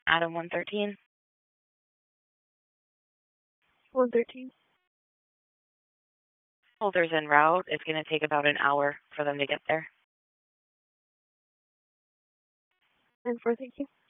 Adam 113. 113. Holders en route. It's going to take about an hour for them to get there. And 4, thank you.